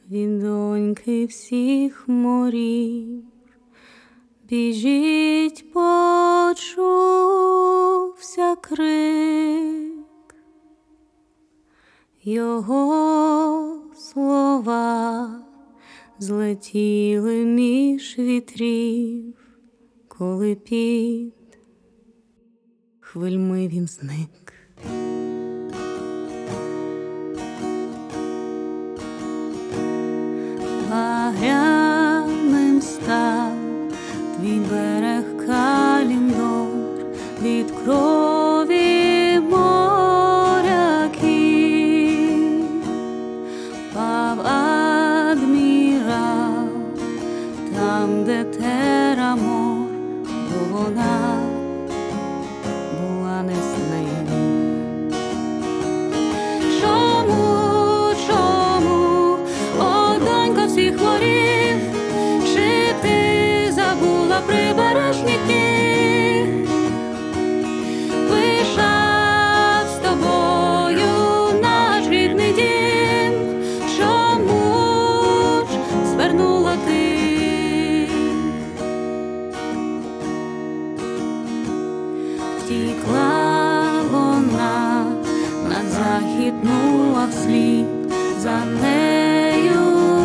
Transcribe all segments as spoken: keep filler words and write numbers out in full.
Він доньки всіх морів, біжить, почувся крик, його слова злетіли між вітрів, коли під хвильми він зник. Багряним став твій берег Калімдор від крові моряків. Пав адмірал там, де Терамор, бо вона була не з ним. Чому, чому, о донько всіх морів, чи ти забула прибережні дні? Пишав з тобою наш рідний дім, чому ж звернула ти? Втікла вона на захід, ну а вслід за нею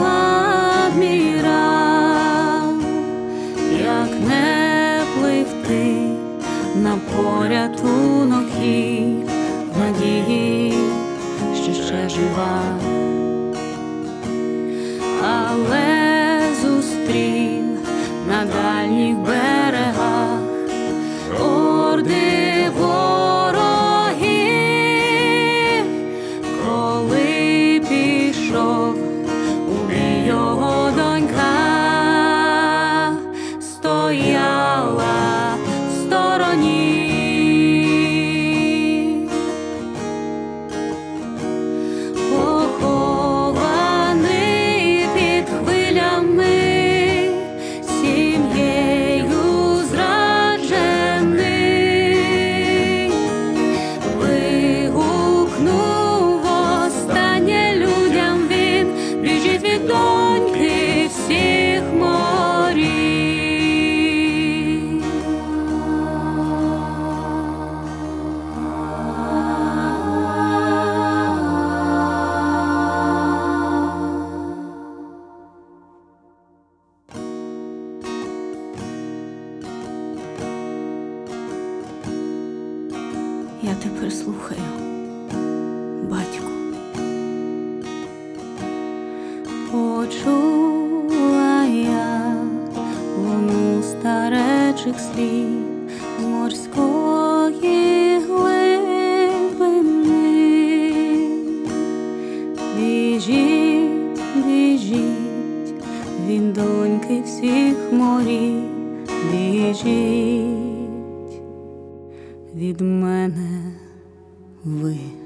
адмірал. Як не пливти на порятунок їй, в надії, що ще жива, але зустрів на дальніх берегах орди ворогів. Коли пішов у бій його донька, стояла в стороні. Похований під хвилями, сім'єю зраджений, вигукнув останнє людям він: біжіть від доньки всіх морів. Я тепер слухаю, батьку. Почула я луну старечих слів з морської глибини. Біжіть, біжіть, він доньки всіх морів, біжіть від мене ви.